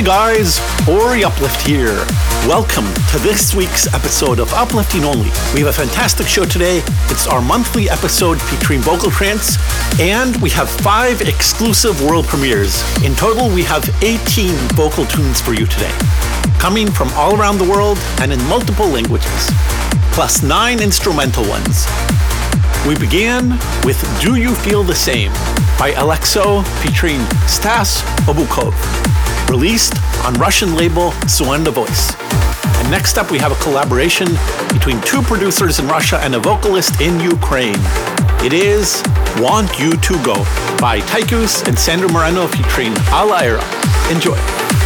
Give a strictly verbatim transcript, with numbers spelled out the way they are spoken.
Hey guys, Ori Uplift here. Welcome to this week's episode of Uplifting Only. We have a fantastic show today. It's our monthly episode featuring vocal trance, and we have five exclusive world premieres. In total, we have eighteen vocal tunes for you today, coming from all around the world and in multiple languages, plus nine instrumental ones. We began with Do You Feel the Same by Alexo featuring Stas Obukov, released on Russian label Suenda Voice. And next up we have a collaboration between two producers in Russia and a vocalist in Ukraine. It is Want You To Go by Tychus and Sandro Moreno featuring Ala Era. Enjoy.